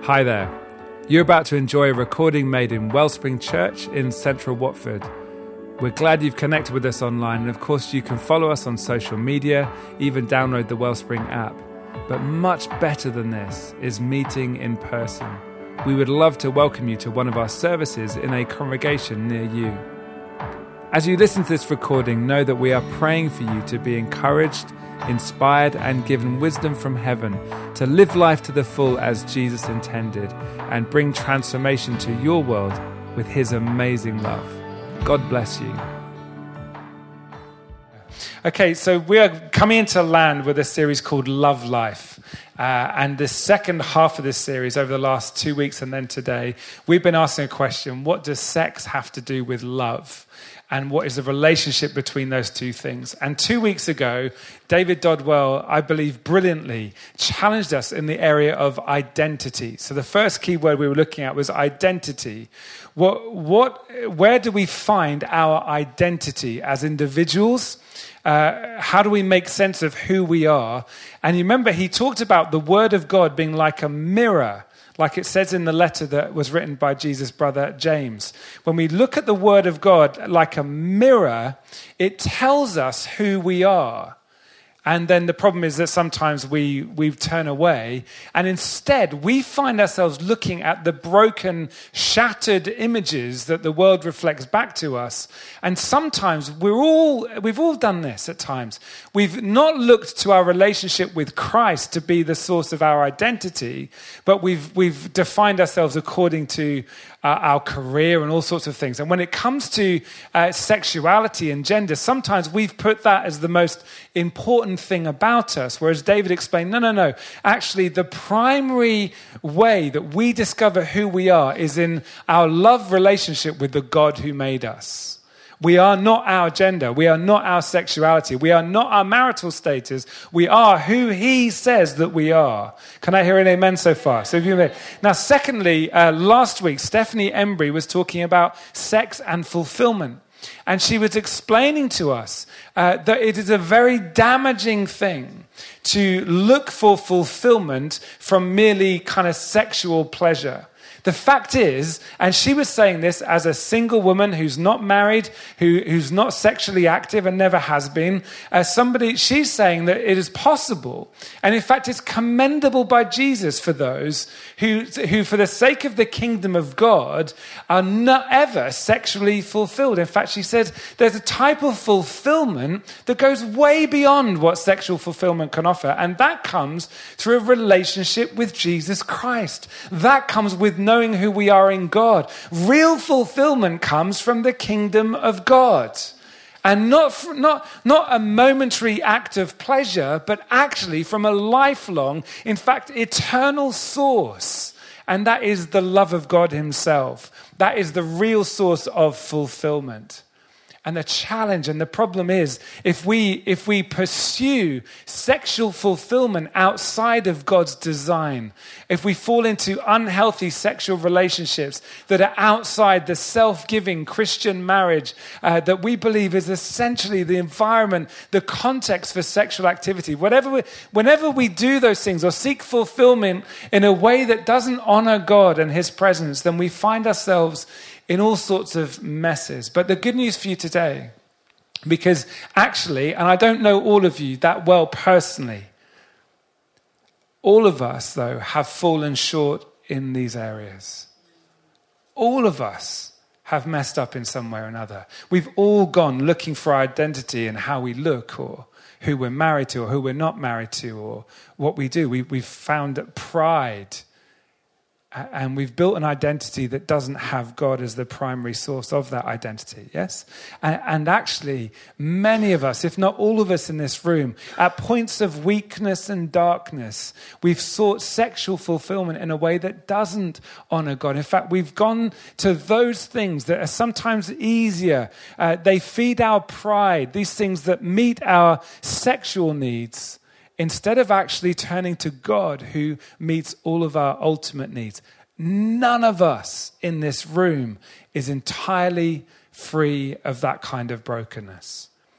Hi there. You're about to enjoy a recording made in Wellspring Church in central Watford. We're glad you've connected with us online, and of course you can follow us on social media, even download the Wellspring app. But much better than this is meeting in person. We would love to welcome you to one of our services in a congregation near you. As you listen to this recording, know that we are praying for you to be encouraged, inspired and given wisdom from heaven to live life to the full as Jesus intended and bring transformation to your world with his amazing love. God bless you. Okay, so we are coming into land with a series called Love Life. And the second half of this series, over the last 2 weeks and then today, we've been asking a question: what does sex have to do with love? And what is the relationship between those two things? And 2 weeks ago, David Dodwell, I believe brilliantly, challenged us in the area of identity. So the first key word we were looking at was identity. Where do we find our identity as individuals? How do we make sense of who we are? And you remember he talked about the Word of God being like a mirror, like it says in the letter that was written by Jesus' brother James. When we look at the Word of God like a mirror, it tells us who we are. And then the problem is that sometimes we turn away, and instead we find ourselves looking at the broken, shattered images that the world reflects back to us. And sometimes we've all done this at times. We've not looked to our relationship with Christ to be the source of our identity, but we've defined ourselves according to our career and all sorts of things. And when it comes to sexuality and gender, sometimes we've put that as the most important thing about us, whereas David explained, no. Actually, the primary way that we discover who we are is in our love relationship with the God who made us. We are not our gender. We are not our sexuality. We are not our marital status. We are who he says that we are. Can I hear an amen so far? Now, secondly, last week, Stephanie Embry was talking about sex and fulfillment. And she was explaining to us that it is a very damaging thing to look for fulfillment from merely kind of sexual pleasure. The fact is, and she was saying this as a single woman who's not married, who's not sexually active and never has been, she's saying that it is possible, and in fact it's commendable by Jesus for those who for the sake of the kingdom of God are not ever sexually fulfilled. In fact, she said there's a type of fulfillment that goes way beyond what sexual fulfillment can offer, and that comes through a relationship with Jesus Christ. That comes with knowing who we are in God. Real fulfillment comes from the kingdom of God. And not a momentary act of pleasure, but actually from a lifelong, in fact, eternal source. And that is the love of God himself. That is the real source of fulfillment. And the challenge and the problem is, if we pursue sexual fulfillment outside of God's design, if we fall into unhealthy sexual relationships that are outside the self-giving Christian marriage that we believe is essentially the environment, the context for sexual activity, whenever we do those things or seek fulfillment in a way that doesn't honor God and his presence, then we find ourselves in all sorts of messes. But the good news for you today, because actually, and I don't know all of you that well personally, all of us, though, have fallen short in these areas. All of us have messed up in some way or another. We've all gone looking for our identity in how we look, or who we're married to, or who we're not married to, or what we do. We've found pride. And we've built an identity that doesn't have God as the primary source of that identity, yes? And actually, many of us, if not all of us in this room, at points of weakness and darkness, we've sought sexual fulfillment in a way that doesn't honor God. In fact, we've gone to those things that are sometimes easier. They feed our pride, these things that meet our sexual needs, instead of actually turning to God who meets all of our ultimate needs. None of us in this room is entirely free of that kind of brokenness.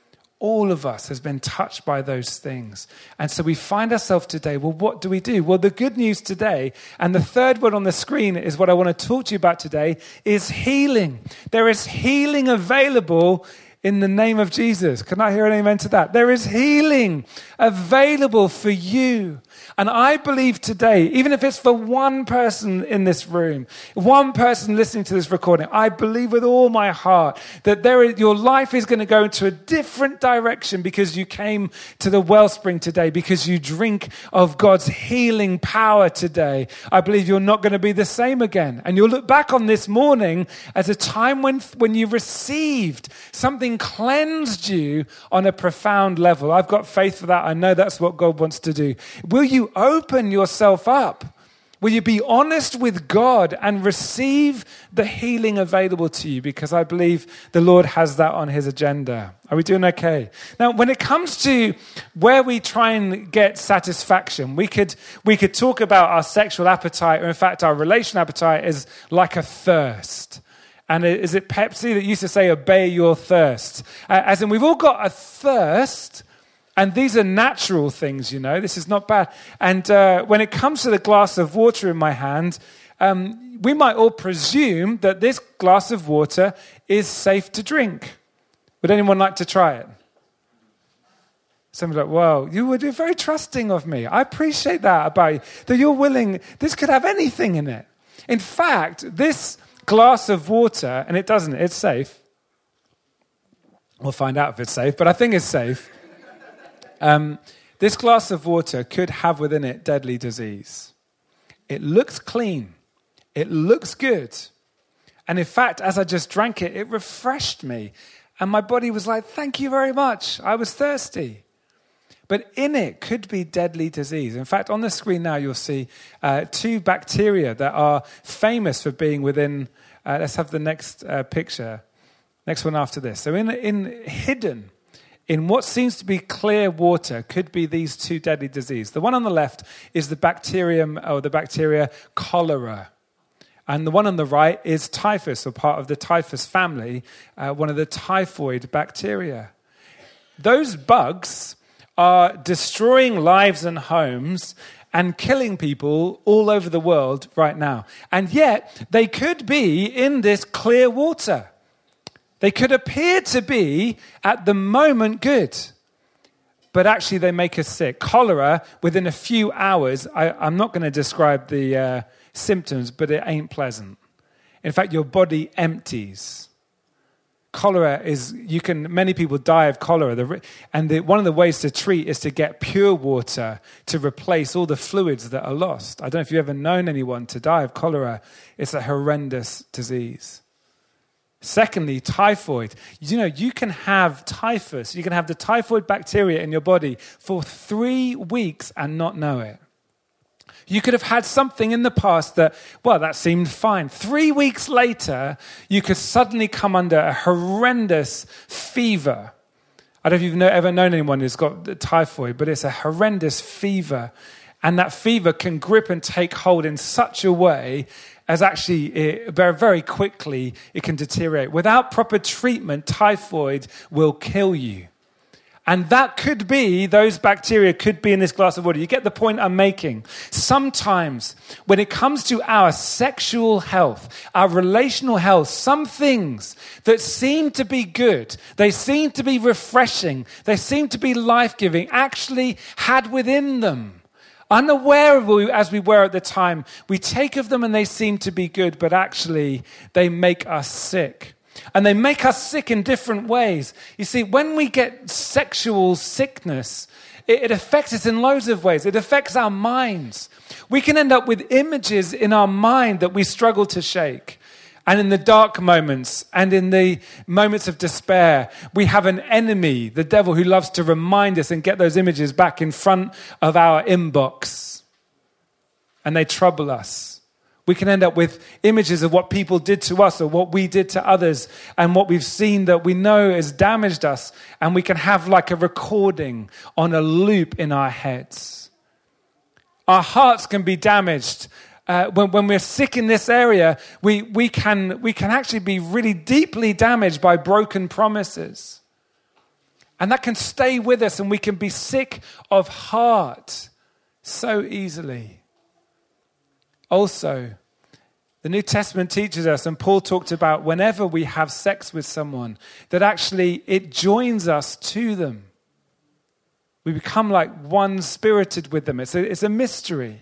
All of us has been touched by those things. And so we find ourselves today, well, what do we do? Well, the good news today, and the third one on the screen is what I want to talk to you about today, is healing. There is healing available in the name of Jesus. Can I hear an amen to that? There is healing available for you. And I believe today, even if it's for one person in this room, one person listening to this recording, I believe with all my heart that your life is going to go into a different direction because you came to the wellspring today, because you drink of God's healing power today. I believe you're not going to be the same again. And you'll look back on this morning as a time when you received something cleansed you on a profound level. I've got faith for that. I know that's what God wants to do. Will you open yourself up? Will you be honest with God and receive the healing available to you? Because I believe the Lord has that on his agenda. Are we doing okay? Now, when it comes to where we try and get satisfaction, we could talk about our sexual appetite, or in fact, our relational appetite is like a thirst. And is it Pepsi that used to say, obey your thirst? As in, we've all got a thirst, and these are natural things, you know. This is not bad. And when it comes to the glass of water in my hand, we might all presume that this glass of water is safe to drink. Would anyone like to try it? Somebody's like, wow, you were very trusting of me. I appreciate that about you, that you're willing. This could have anything in it. In fact, this glass of water, and it doesn't, it's safe. We'll find out if it's safe, but I think it's safe. This glass of water could have within it deadly disease. It looks clean. It looks good. And in fact, as I just drank it, it refreshed me. And my body was like, thank you very much. I was thirsty. But in it could be deadly disease. In fact, on the screen now, you'll see two bacteria that are famous for being within, let's have the next picture, next one after this. So hidden in what seems to be clear water could be these two deadly diseases. The one on the left is the bacteria cholera. And the one on the right is typhus, or part of the typhus family, one of the typhoid bacteria. Those bugs are destroying lives and homes and killing people all over the world right now. And yet, they could be in this clear water. They could appear to be, at the moment, good. But actually, they make us sick. Cholera, within a few hours, I'm not going to describe the symptoms, but it ain't pleasant. In fact, your body empties. Cholera many people die of cholera. One of the ways to treat is to get pure water to replace all the fluids that are lost. I don't know if you've ever known anyone to die of cholera. It's a horrendous disease. Secondly, typhoid. You know, you can have typhus. You can have the typhoid bacteria in your body for 3 weeks and not know it. You could have had something in the past that seemed fine. 3 weeks later, you could suddenly come under a horrendous fever. I don't know if you've ever known anyone who's got typhoid, but it's a horrendous fever. And that fever can grip and take hold in such a way as actually very, very quickly it can deteriorate. Without proper treatment, typhoid will kill you. And that could be, those bacteria could be in this glass of water. You get the point I'm making. Sometimes, when it comes to our sexual health, our relational health, some things that seem to be good, they seem to be refreshing, they seem to be life-giving, actually had within them, unaware of it as we were at the time, we take of them and they seem to be good, but actually they make us sick. And they make us sick in different ways. You see, when we get sexual sickness, it affects us in loads of ways. It affects our minds. We can end up with images in our mind that we struggle to shake. And in the dark moments and in the moments of despair, we have an enemy, the devil, who loves to remind us and get those images back in front of our inbox. And they trouble us. We can end up with images of what people did to us or what we did to others and what we've seen that we know has damaged us. And we can have like a recording on a loop in our heads. Our hearts can be damaged. When we're sick in this area, we can actually be really deeply damaged by broken promises. And that can stay with us, and we can be sick of heart so easily. Also, the New Testament teaches us, and Paul talked about whenever we have sex with someone, that actually it joins us to them. We become like one-spirited with them. It's a mystery.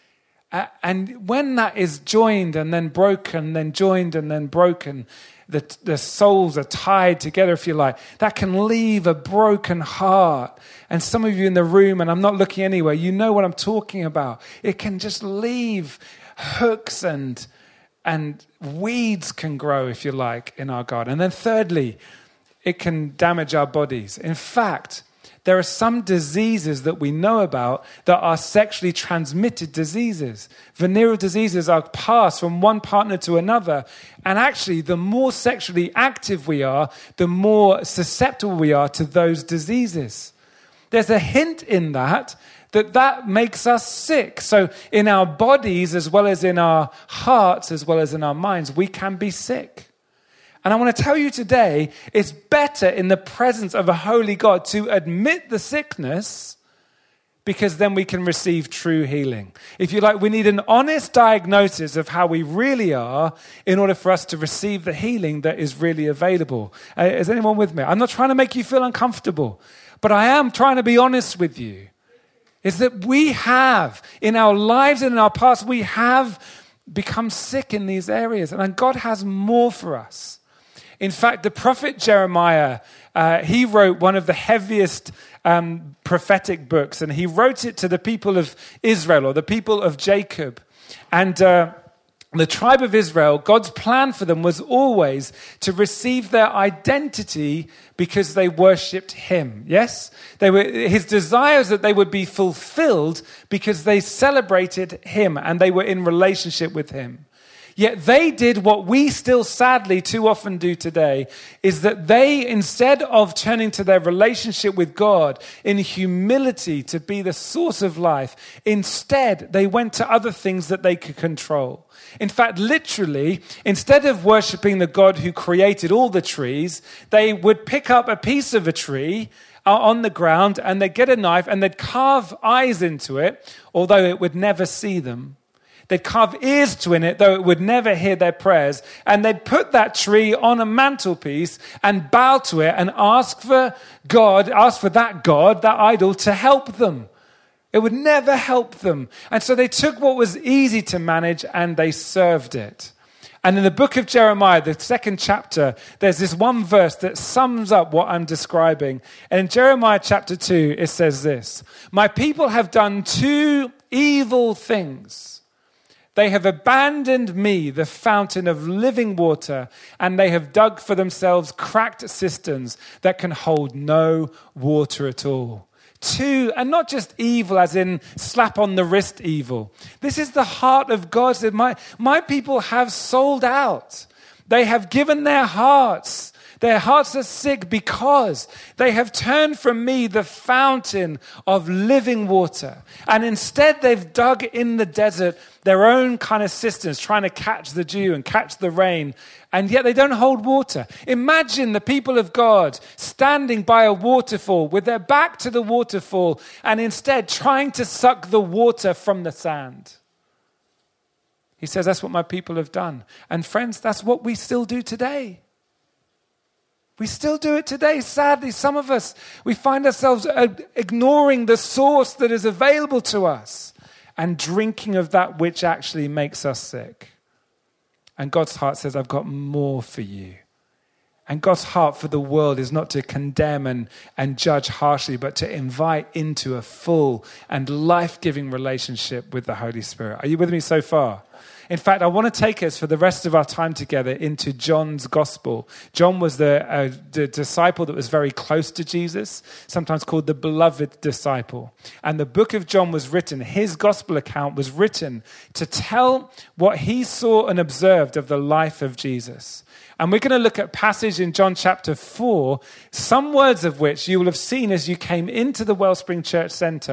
And when that is joined and then broken, then joined and then broken, the souls are tied together, if you like. That can leave a broken heart. And some of you in the room, and I'm not looking anywhere, you know what I'm talking about. It can just leave hooks and weeds can grow, if you like, in our garden. And then thirdly, it can damage our bodies. In fact, there are some diseases that we know about that are sexually transmitted diseases. Venereal diseases are passed from one partner to another. And actually, the more sexually active we are, the more susceptible we are to those diseases. There's a hint in that makes us sick. So in our bodies, as well as in our hearts, as well as in our minds, we can be sick. And I want to tell you today, it's better in the presence of a holy God to admit the sickness, because then we can receive true healing. If you like, we need an honest diagnosis of how we really are in order for us to receive the healing that is really available. Is anyone with me? I'm not trying to make you feel uncomfortable, but I am trying to be honest with you. Is that we have, in our lives and in our past, we have become sick in these areas. And God has more for us. In fact, the prophet Jeremiah, he wrote one of the heaviest prophetic books, and he wrote it to the people of Israel, or the people of Jacob. And the tribe of Israel, God's plan for them was always to receive their identity because they worshipped him. Yes? His desires that they would be fulfilled because they celebrated him and they were in relationship with him. Yet they did what we still sadly too often do today, is that they, instead of turning to their relationship with God in humility to be the source of life, instead they went to other things that they could control. In fact, literally, instead of worshiping the God who created all the trees, they would pick up a piece of a tree on the ground and they'd get a knife and they'd carve eyes into it, although it would never see them. They'd carve ears to it, though it would never hear their prayers. And they'd put that tree on a mantelpiece and bow to it and ask for that God, that idol, to help them. It would never help them. And so they took what was easy to manage and they served it. And in the book of Jeremiah, the 2nd chapter, there's this one verse that sums up what I'm describing. And in Jeremiah chapter 2, it says this: "My people have done 2 evil things. They have abandoned me, the fountain of living water, and they have dug for themselves cracked cisterns that can hold no water at all." 2, and not just evil as in slap on the wrist evil. This is the heart of God. That my people have sold out. They have given their hearts. Their hearts are sick because they have turned from me, the fountain of living water. And instead they've dug in the desert their own kind of cisterns, trying to catch the dew and catch the rain. And yet they don't hold water. Imagine the people of God standing by a waterfall with their back to the waterfall and instead trying to suck the water from the sand. He says, that's what my people have done. And friends, that's what we still do today. We still do it today. Sadly, some of us, we find ourselves ignoring the source that is available to us and drinking of that which actually makes us sick. And God's heart says, I've got more for you. And God's heart for the world is not to condemn and judge harshly, but to invite into a full and life-giving relationship with the Holy Spirit. Are you with me so far? In fact, I want to take us for the rest of our time together into John's gospel. John was the disciple that was very close to Jesus, sometimes called the beloved disciple. And the book of John was written, his gospel account was written to tell what he saw and observed of the life of Jesus. And we're going to look at a passage in John chapter 4, some words of which you will have seen as you came into the Wellspring Church Centre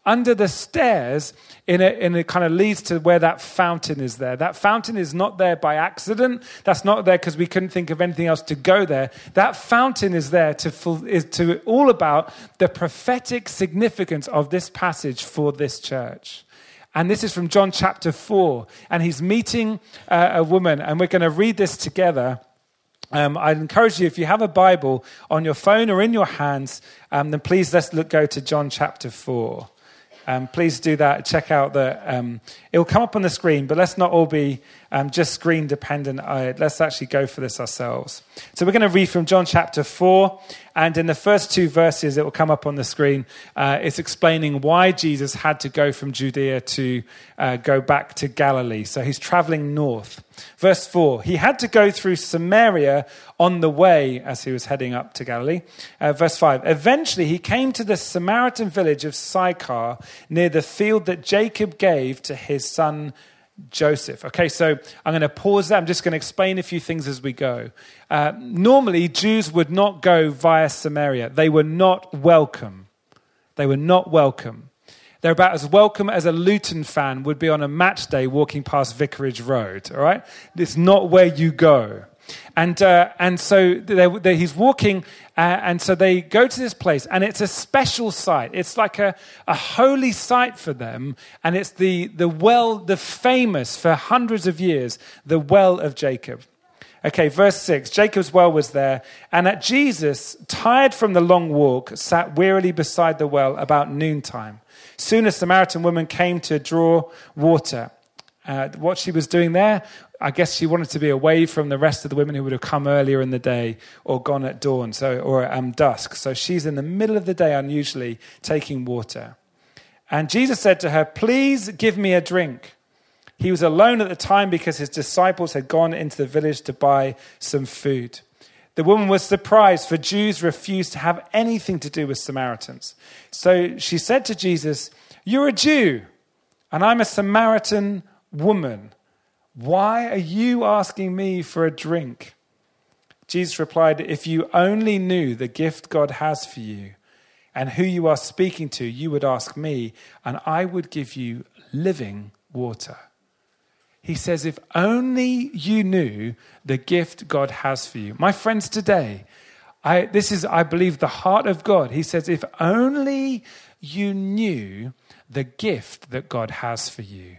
under the stairs in a kind of leads to where that fountain is there. That fountain is not there by accident. That's not there because we couldn't think of anything else to go there. That fountain is there to all about the prophetic significance of this passage for this church. And this is from John chapter 4. And he's meeting a woman, and we're going to read this together. I'd encourage you, if you have a Bible on your phone or in your hands, then please let's go to John chapter 4. Please do that. Check out it'll come up on the screen, but let's not all be just screen dependent. Let's actually go for this ourselves. So we're going to read from John chapter 4, and in the first 2 verses, it will come up on the screen. It's explaining why Jesus had to go from Judea to go back to Galilee. So he's traveling north. Verse 4, he had to go through Samaria on the way as he was heading up to Galilee. Verse 5, eventually he came to the Samaritan village of Sychar near the field that Jacob gave to his son Joseph. Okay, so I'm going to pause there. I'm just going to explain a few things as we go. Normally, Jews would not go via Samaria. They were not welcome. They were not welcome. They're about as welcome as a Luton fan would be on a match day walking past Vicarage Road, all right? It's not where you go. And so he's walking, and so they go to this place, and it's a special site. It's like a holy site for them, and it's the famous, for hundreds of years, the well of Jacob. Okay, verse 6, Jacob's well was there, and Jesus, tired from the long walk, sat wearily beside the well about noontime. Soon a Samaritan woman came to draw water. What she was doing there, I guess she wanted to be away from the rest of the women who would have come earlier in the day or gone at dawn, or dusk. So she's in the middle of the day, unusually, taking water. And Jesus said to her, "Please give me a drink." He was alone at the time because his disciples had gone into the village to buy some food. The woman was surprised, for Jews refused to have anything to do with Samaritans. So she said to Jesus, "You're a Jew, and I'm a Samaritan woman. Why are you asking me for a drink?" Jesus replied, "If you only knew the gift God has for you and who you are speaking to, you would ask me, and I would give you living water." He says, if only you knew the gift God has for you. My friends, today, this is, I believe, the heart of God. He says, if only you knew the gift that God has for you,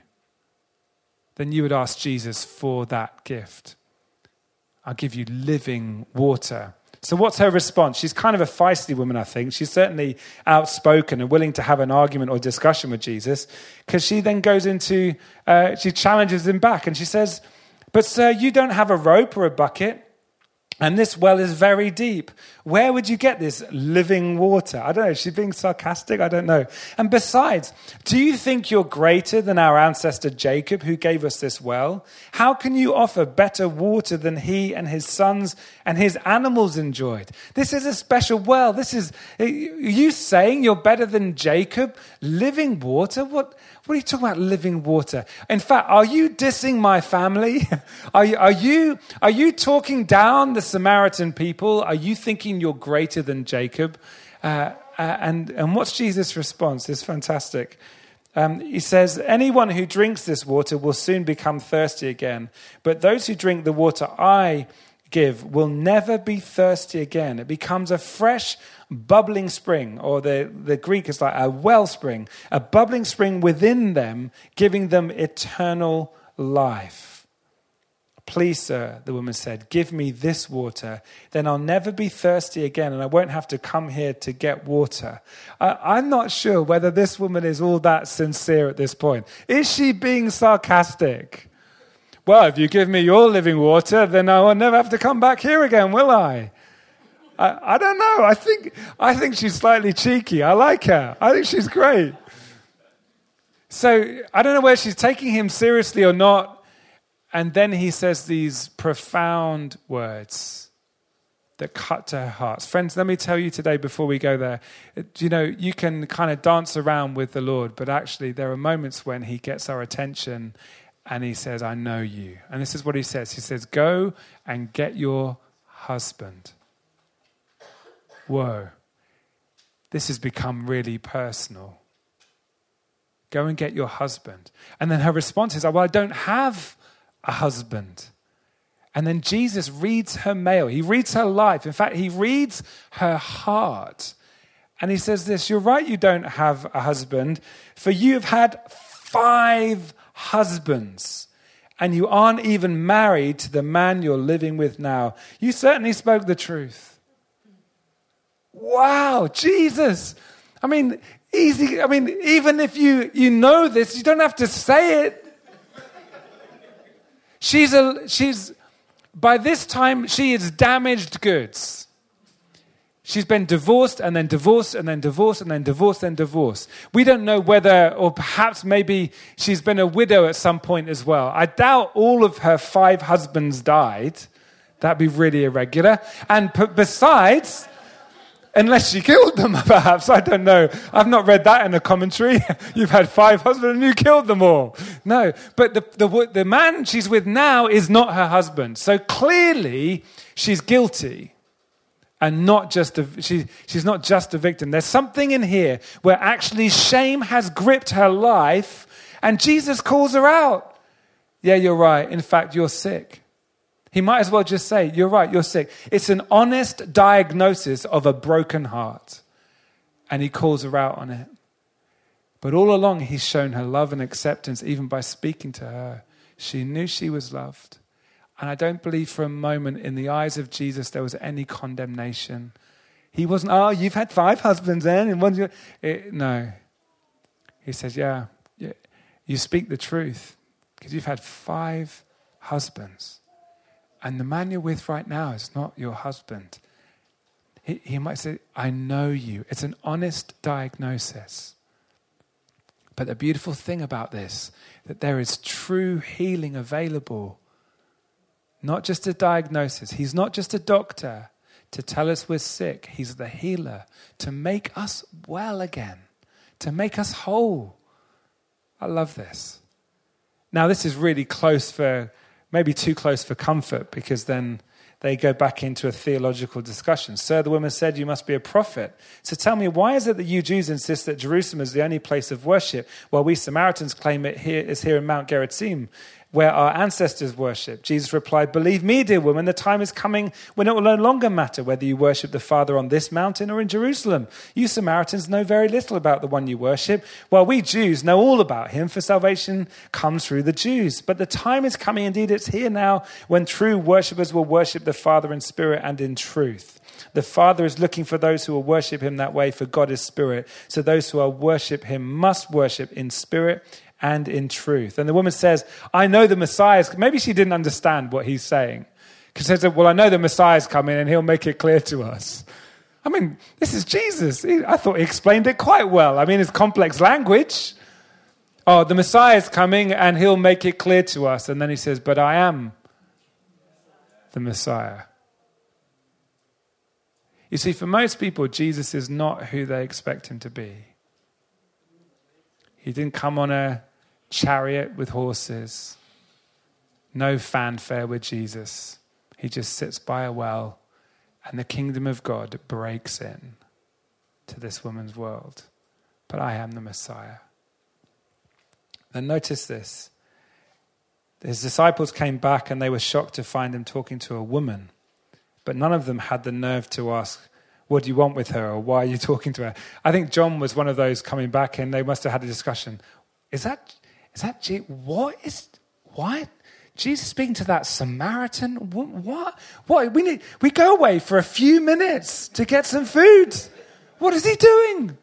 then you would ask Jesus for that gift. I'll give you living water. So what's her response? She's kind of a feisty woman, I think. She's certainly outspoken and willing to have an argument or discussion with Jesus, because she then goes into, she challenges him back, and she says, "But sir, you don't have a rope or a bucket, and this well is very deep. Where would you get this living water?" I don't know. Is she being sarcastic? I don't know. And besides, do you think you're greater than our ancestor Jacob, who gave us this well? How can you offer better water than he and his sons and his animals enjoyed? This is a special well. Are you saying you're better than Jacob? Living water? What are you talking about, living water? In fact, are you dissing my family? Are you talking down the Samaritan people? Are you thinking you're greater than Jacob? And what's Jesus' response? It's fantastic. He says, "Anyone who drinks this water will soon become thirsty again. But those who drink the water I give will never be thirsty again. It becomes a fresh, bubbling spring," or the Greek is like a wellspring, a bubbling spring within them, giving them eternal life. "Please, sir," the woman said, "give me this water. Then I'll never be thirsty again, and I won't have to come here to get water." I'm not sure whether this woman is all that sincere at this point. Is she being sarcastic? Well, if you give me your living water, then I will never have to come back here again, will I? I don't know. I think she's slightly cheeky. I like her. I think she's great. So I don't know whether she's taking him seriously or not. And then he says these profound words that cut to her heart. Friends, let me tell you today before we go there, you can kind of dance around with the Lord, but actually there are moments when he gets our attention and he says, "I know you." And this is what he says. He says, "Go and get your husband." Whoa. This has become really personal. Go and get your husband. And then her response is, well, I don't have a husband. And then Jesus reads her mail. He reads her life. In fact, he reads her heart. And he says this, you're right, you don't have a husband, for you have had 5 husbands, and you aren't even married to the man you're living with now. You certainly spoke the truth. Wow, Jesus. I mean, easy. I mean, even if you know this, you don't have to say it. By this time, she is damaged goods. She's been divorced and then divorced and then divorced and then divorced and divorced. We don't know whether, or perhaps maybe she's been a widow at some point as well. I doubt all of her 5 husbands died. That'd be really irregular. And besides, unless she killed them, perhaps. I don't know. I've not read that in a commentary. You've had 5 husbands and you killed them all. No, but the man she's with now is not her husband. So clearly she's guilty. And she's not just a victim. There's something in here where actually shame has gripped her life and Jesus calls her out. Yeah, you're right. In fact, you're sick. He might as well just say, you're right, you're sick. It's an honest diagnosis of a broken heart. And he calls her out on it. But all along, he's shown her love and acceptance even by speaking to her. She knew she was loved. And I don't believe for a moment in the eyes of Jesus there was any condemnation. He wasn't, you've had 5 husbands then. No. He says, yeah, you speak the truth because you've had 5 husbands. And the man you're with right now is not your husband. He might say, I know you. It's an honest diagnosis. But the beautiful thing about this, that there is true healing available. Not just a diagnosis. He's not just a doctor to tell us we're sick. He's the healer to make us well again, to make us whole. I love this. Now, this is really maybe too close for comfort, because then they go back into a theological discussion. Sir, the woman said, you must be a prophet. So tell me, why is it that you Jews insist that Jerusalem is the only place of worship, while we Samaritans claim it is here in Mount Gerizim, where our ancestors worship? Jesus replied, believe me, dear woman, the time is coming when it will no longer matter whether you worship the Father on this mountain or in Jerusalem. You Samaritans know very little about the one you worship, while we Jews know all about him, for salvation comes through the Jews. But the time is coming, indeed it's here now, when true worshippers will worship the Father in spirit and in truth. The Father is looking for those who will worship him that way, for God is spirit. So those who will worship him must worship in spirit and in truth. And the woman says, I know the Messiah is... Maybe she didn't understand what he's saying. Because she says, well, I know the Messiah is coming and he'll make it clear to us. I mean, this is Jesus. I thought he explained it quite well. I mean, it's complex language. Oh, the Messiah is coming and he'll make it clear to us. And then he says, but I am the Messiah. You see, for most people, Jesus is not who they expect him to be. He didn't come on a chariot with horses. No fanfare with Jesus. He just sits by a well, and the kingdom of God breaks in to this woman's world. But I am the Messiah. And notice this. His disciples came back and they were shocked to find him talking to a woman. But none of them had the nerve to ask, what do you want with her? Or why are you talking to her? I think John was one of those coming back, and they must have had a discussion. Is that what? Jesus speaking to that Samaritan? What? We go away for a few minutes to get some food. What is he doing?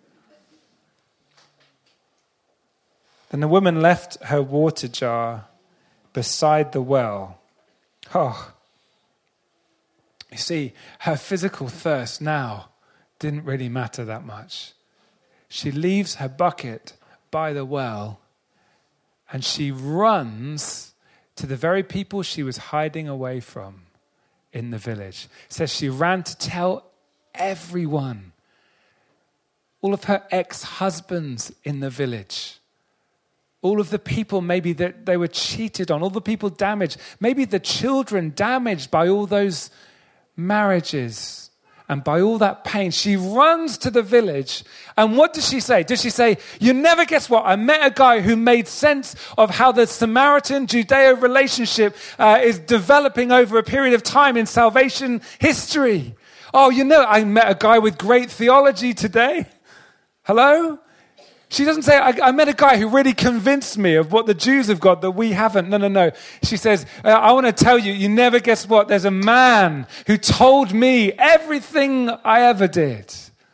Then the woman left her water jar beside the well. Oh, you see, her physical thirst now didn't really matter that much. She leaves her bucket by the well and she runs to the very people she was hiding away from in the village. It says she ran to tell everyone, all of her ex-husbands in the village, all of the people maybe that they were cheated on, all the people damaged, maybe the children damaged by all those marriages And by all that pain, she runs to the village. And what does she say? Does she say, you never guess what? I met a guy who made sense of how the Samaritan-Judeo relationship is developing over a period of time in salvation history. Oh, I met a guy with great theology today. Hello? She doesn't say, I met a guy who really convinced me of what the Jews have got that we haven't. No. She says, I want to tell you, you never guess what? There's a man who told me everything I ever did.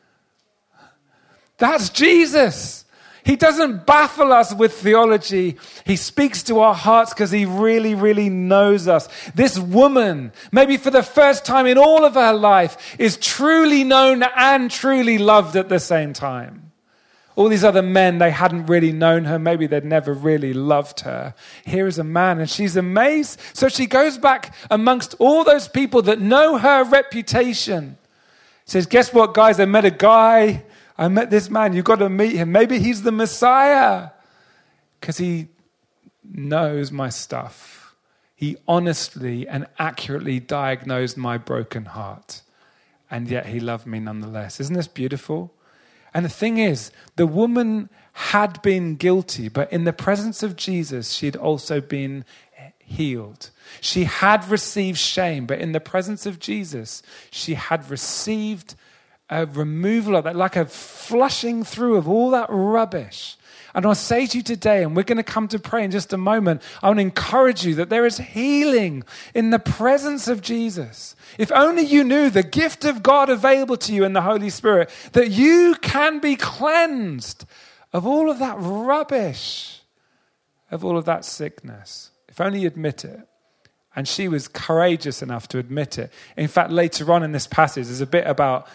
That's Jesus. He doesn't baffle us with theology. He speaks to our hearts because he really, really knows us. This woman, maybe for the first time in all of her life, is truly known and truly loved at the same time. All these other men, they hadn't really known her. Maybe they'd never really loved her. Here is a man, and she's amazed. So she goes back amongst all those people that know her reputation. Says, guess what, guys? I met a guy. I met this man. You've got to meet him. Maybe he's the Messiah. Because he knows my stuff. He honestly and accurately diagnosed my broken heart. And yet he loved me nonetheless. Isn't this beautiful? And the thing is, the woman had been guilty, but in the presence of Jesus, she'd also been healed. She had received shame, but in the presence of Jesus, she had received a removal of that, like a flushing through of all that rubbish. And I'll say to you today, and we're going to come to pray in just a moment, I want to encourage you that there is healing in the presence of Jesus. If only you knew the gift of God available to you in the Holy Spirit, that you can be cleansed of all of that rubbish, of all of that sickness. If only you admit it. And she was courageous enough to admit it. In fact, later on in this passage, there's a bit about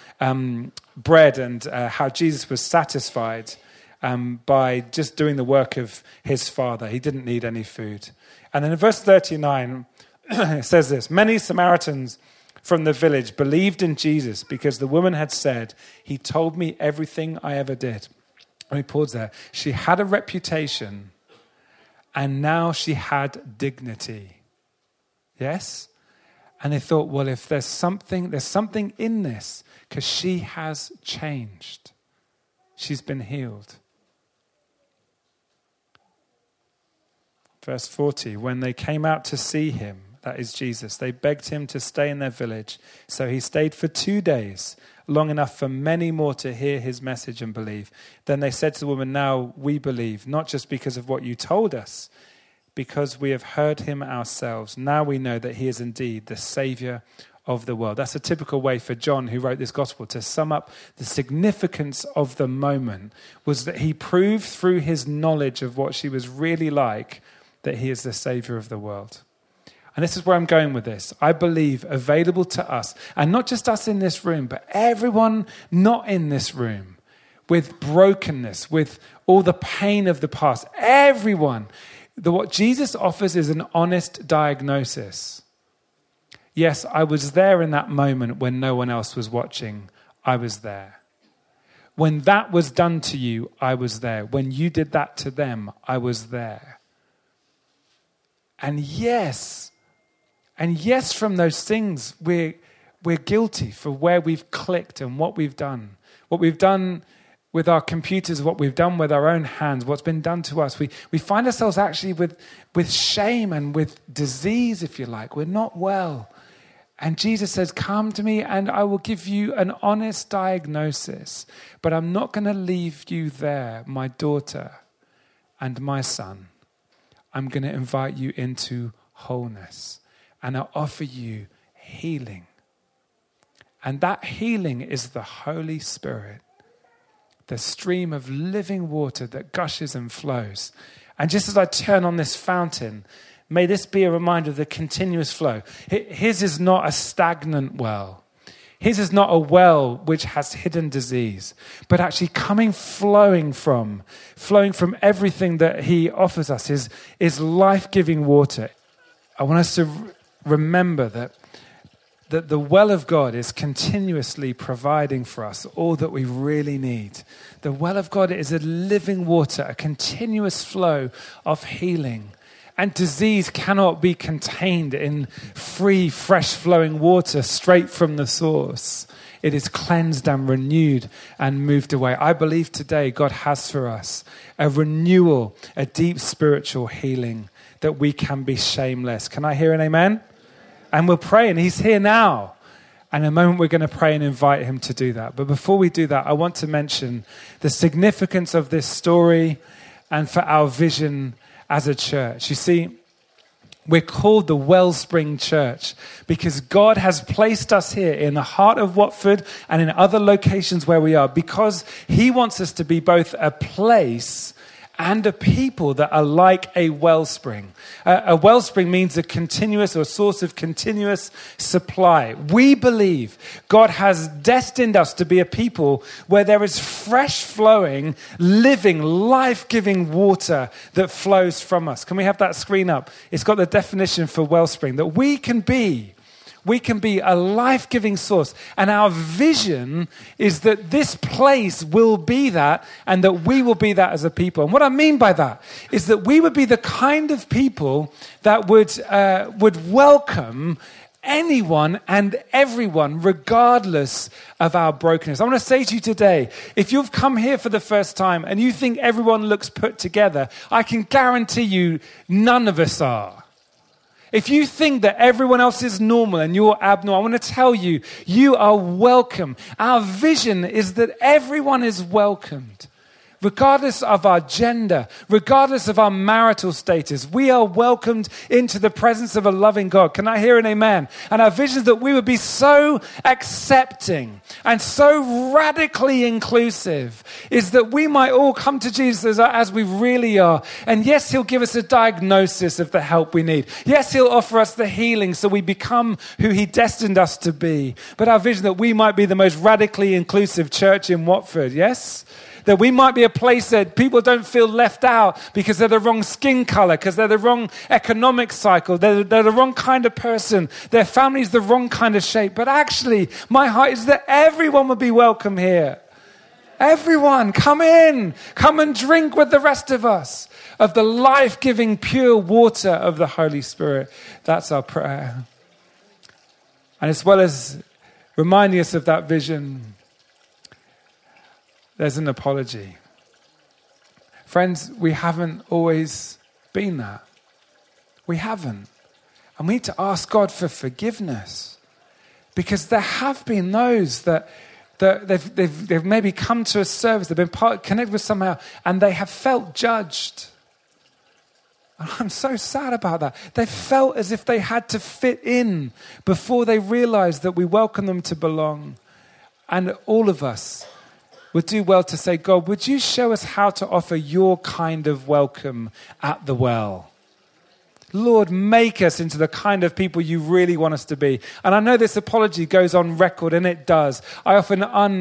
bread and how Jesus was satisfied by just doing the work of his Father. He didn't need any food. And then in verse 39, it says this, many Samaritans from the village believed in Jesus because the woman had said, he told me everything I ever did. Let me pause there. She had a reputation and now she had dignity. Yes? And they thought, well, if there's something in this because she has changed. She's been healed. Verse 40, when they came out to see him, that is Jesus, they begged him to stay in their village. So he stayed for 2 days, long enough for many more to hear his message and believe. Then they said to the woman, now we believe, not just because of what you told us, because we have heard him ourselves. Now we know that he is indeed the Savior of the world. That's a typical way for John, who wrote this gospel, to sum up the significance of the moment, was that he proved through his knowledge of what she was really like that he is the Savior of the world. And this is where I'm going with this. I believe available to us, and not just us in this room, but everyone not in this room, with brokenness, with all the pain of the past, everyone, what Jesus offers is an honest diagnosis. Yes, I was there in that moment when no one else was watching. I was there. When that was done to you, I was there. When you did that to them, I was there. And yes, from those things, we're guilty for where we've clicked and what we've done. What we've done with our computers, what we've done with our own hands, what's been done to us. We find ourselves actually with shame and with disease, if you like. We're not well. And Jesus says, come to me and I will give you an honest diagnosis. But I'm not going to leave you there, my daughter and my son. I'm going to invite you into wholeness. And I'll offer you healing. And that healing is the Holy Spirit, the stream of living water that gushes and flows. And just as I turn on this fountain, may this be a reminder of the continuous flow. His is not a stagnant well. His is not a well which has hidden disease, but actually flowing from everything that he offers us is life-giving water. I want us to remember that the well of God is continuously providing for us all that we really need. The well of God is a living water, a continuous flow of healing. And disease cannot be contained in free, fresh-flowing water straight from the source. It is cleansed and renewed and moved away. I believe today God has for us a renewal, a deep spiritual healing, that we can be shameless. Can I hear an amen? And we'll pray, and he's here now. And in a moment we're going to pray and invite him to do that. But before we do that, I want to mention the significance of this story and for our vision as a church. You see, we're called the Wellspring Church because God has placed us here in the heart of Watford and in other locations where we are, because he wants us to be both a place and a people that are like a wellspring. A wellspring means a continuous or a source of continuous supply. We believe God has destined us to be a people where there is fresh flowing, living, life-giving water that flows from us. Can we have that screen up? It's got the definition for wellspring, that we can be a life-giving source. And our vision is that this place will be that, and that we will be that as a people. And what I mean by that is that we would be the kind of people that would welcome anyone and everyone, regardless of our brokenness. I want to say to you today, if you've come here for the first time and you think everyone looks put together, I can guarantee you none of us are. If you think that everyone else is normal and you're abnormal, I want to tell you, you are welcome. Our vision is that everyone is welcomed. Regardless of our gender, regardless of our marital status, we are welcomed into the presence of a loving God. Can I hear an amen? And our vision is that we would be so accepting and so radically inclusive, is that we might all come to Jesus as we really are. And yes, he'll give us a diagnosis of the help we need. Yes, he'll offer us the healing so we become who he destined us to be. But our vision that we might be the most radically inclusive church in Watford, yes? That we might be a place that people don't feel left out because they're the wrong skin color, because they're the wrong economic cycle, they're the wrong kind of person, their family's the wrong kind of shape. But actually, my heart is that everyone would be welcome here. Everyone, come in. Come and drink with the rest of us of the life-giving, pure water of the Holy Spirit. That's our prayer. And as well as reminding us of that vision, there's an apology. Friends, we haven't always been that. We haven't. And we need to ask God for forgiveness. Because there have been those that they've maybe come to a service, they've been connected with somehow, and they have felt judged. And I'm so sad about that. They felt as if they had to fit in before they realized that we welcome them to belong. And all of us would do well to say, God, would you show us how to offer your kind of welcome at the well? Lord, make us into the kind of people you really want us to be. And I know this apology goes on record, and it does. I often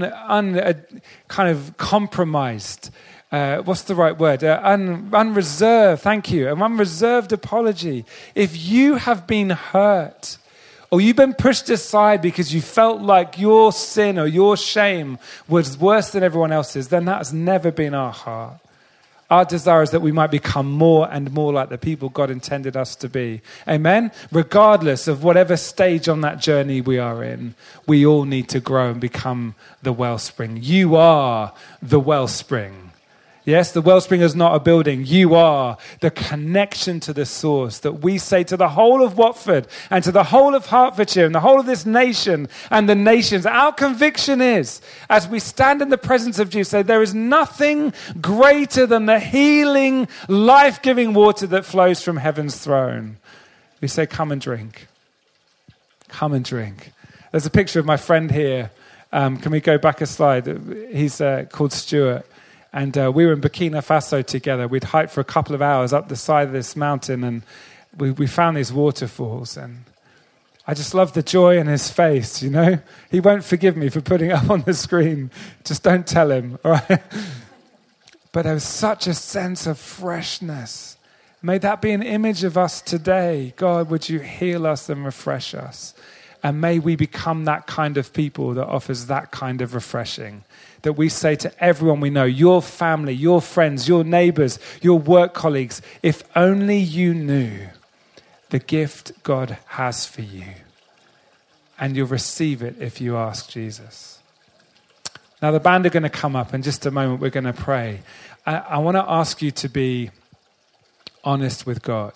kind of compromised. What's the right word? Unreserved, thank you. An unreserved apology. If you have been hurt, or you've been pushed aside because you felt like your sin or your shame was worse than everyone else's, then that has never been our heart. Our desire is that we might become more and more like the people God intended us to be. Amen? Regardless of whatever stage on that journey we are in, we all need to grow and become the wellspring. You are the wellspring. Yes, the wellspring is not a building. You are the connection to the source that we say to the whole of Watford and to the whole of Hertfordshire and the whole of this nation and the nations. Our conviction is, as we stand in the presence of Jesus, say there is nothing greater than the healing, life-giving water that flows from heaven's throne. We say, come and drink. Come and drink. There's a picture of my friend here. Can we go back a slide? He's called Stuart. And we were in Burkina Faso together. We'd hiked for a couple of hours up the side of this mountain, and we found these waterfalls. And I just love the joy in his face, you know. He won't forgive me for putting it up on the screen. Just don't tell him, all right? But there was such a sense of freshness. May that be an image of us today. God, would you heal us and refresh us? And may we become that kind of people that offers that kind of refreshing. That we say to everyone we know, your family, your friends, your neighbors, your work colleagues, if only you knew the gift God has for you. And you'll receive it if you ask Jesus. Now the band are going to come up in just a moment. We're going to pray. I want to ask you to be honest with God.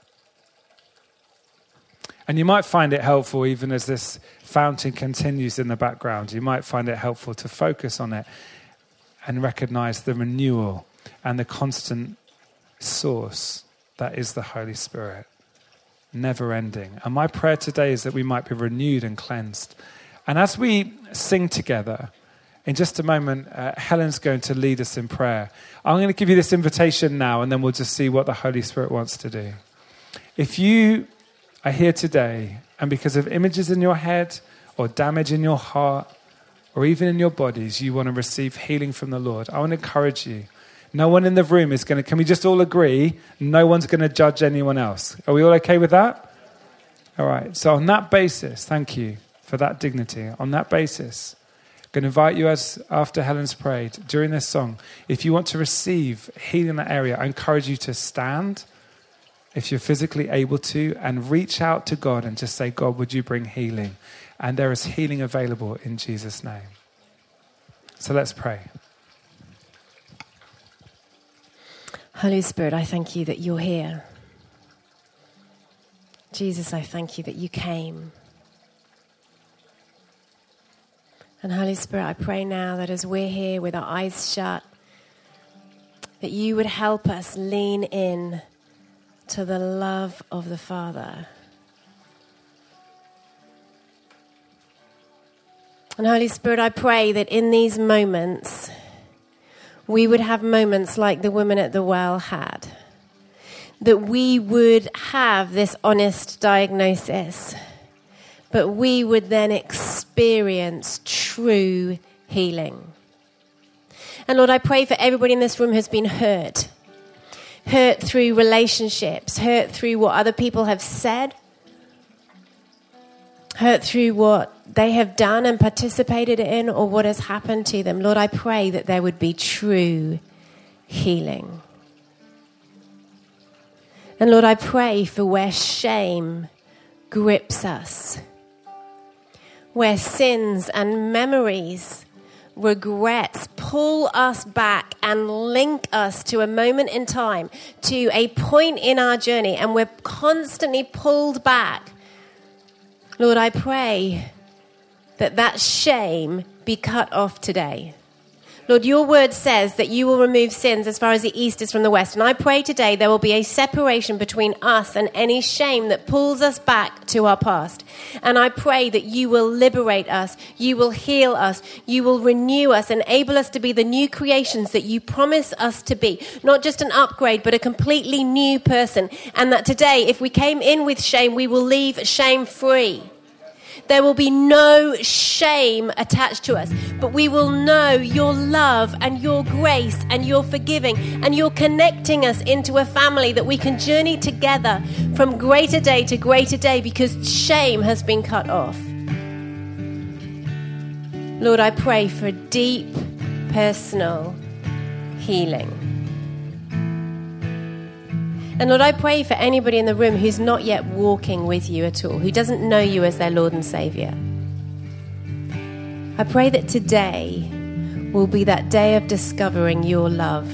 And you might find it helpful, even as this fountain continues in the background, you might find it helpful to focus on it and recognize the renewal and the constant source that is the Holy Spirit, never ending. And my prayer today is that we might be renewed and cleansed. And as we sing together, in just a moment, Helen's going to lead us in prayer. I'm going to give you this invitation now, and then we'll just see what the Holy Spirit wants to do. If you are here today, and because of images in your head, or damage in your heart, or even in your bodies, you want to receive healing from the Lord, I want to encourage you. No one in the room is going to, can we just all agree, no one's going to judge anyone else. Are we all okay with that? All right, so on that basis, thank you for that dignity. On that basis, I'm going to invite you, as after Helen's prayed, during this song, if you want to receive healing in that area, I encourage you to stand, if you're physically able to, and reach out to God and just say, God, would you bring healing? And there is healing available in Jesus' name. So let's pray. Holy Spirit, I thank you that you're here. Jesus, I thank you that you came. And Holy Spirit, I pray now that as we're here with our eyes shut, that you would help us lean in to the love of the Father. And Holy Spirit, I pray that in these moments, we would have moments like the woman at the well had. That we would have this honest diagnosis, but we would then experience true healing. And Lord, I pray for everybody in this room who's been hurt. Hurt through relationships, hurt through what other people have said, hurt through what they have done and participated in, or what has happened to them. Lord, I pray that there would be true healing. And Lord, I pray for where shame grips us, where sins and memories, regrets pull us back and link us to a moment in time, to a point in our journey, and we're constantly pulled back. Lord, I pray that that shame be cut off today. Lord, your word says that you will remove sins as far as the east is from the west. And I pray today there will be a separation between us and any shame that pulls us back to our past. And I pray that you will liberate us, you will heal us, you will renew us, enable us to be the new creations that you promise us to be. Not just an upgrade, but a completely new person. And that today, if we came in with shame, we will leave shame-free. There will be no shame attached to us, but we will know your love and your grace and your forgiving, and you're connecting us into a family that we can journey together from greater day to greater day because shame has been cut off. Lord, I pray for deep personal healing. And Lord, I pray for anybody in the room who's not yet walking with you at all, who doesn't know you as their Lord and Savior. I pray that today will be that day of discovering your love.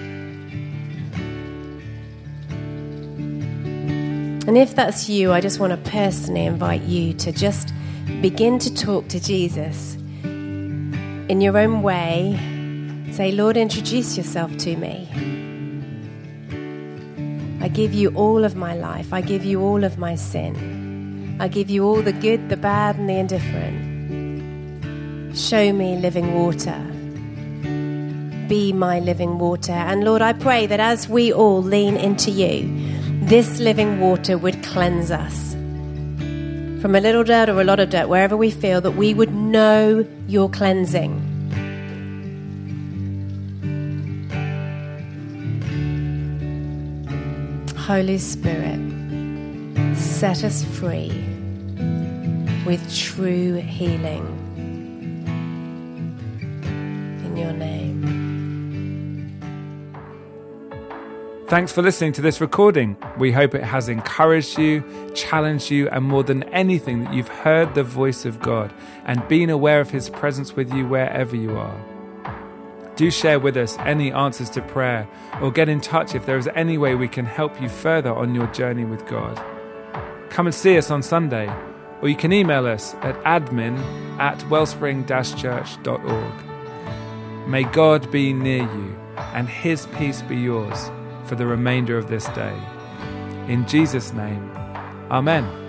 And if that's you, I just want to personally invite you to just begin to talk to Jesus in your own way. Say, Lord, introduce yourself to me. I give you all of my life. I give you all of my sin. I give you all the good, the bad, and the indifferent. Show me living water. Be my living water. And Lord, I pray that as we all lean into you, this living water would cleanse us from a little dirt or a lot of dirt, wherever we feel, that we would know your cleansing. Holy Spirit, set us free. with true healing. In your name. Thanks for listening to this recording. We hope it has encouraged you, challenged you, and more than anything, that you've heard the voice of God and been aware of his presence with you wherever you are. Do share with us any answers to prayer, or get in touch if there is any way we can help you further on your journey with God. Come and see us on Sunday, or you can email us at admin@wellspring-church.org. May God be near you and his peace be yours for the remainder of this day. In Jesus' name, amen.